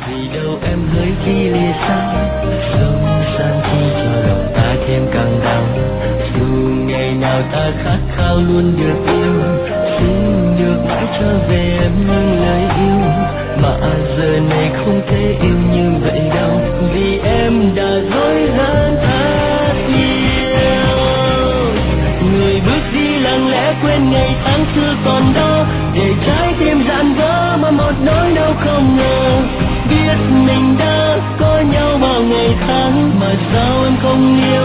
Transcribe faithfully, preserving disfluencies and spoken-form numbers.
vì đâu em hỡi khi lìa xa, sông san chi cho lòng ta thêm càng đau. Dù ngày nào ta khát khao luôn được yêu, xin được mãi trở về em như lời yêu, mà giờ này không thể yêu như vậy đâu, vì em đã dối gian thật nhiều. Người bước đi lặng lẽ quên ngày tháng xưa còn đó, để trái tim dạn vỡ mà một nỗi đau không ngờ. Biết mình đã có nhau bao ngày tháng, mà sao em không yêu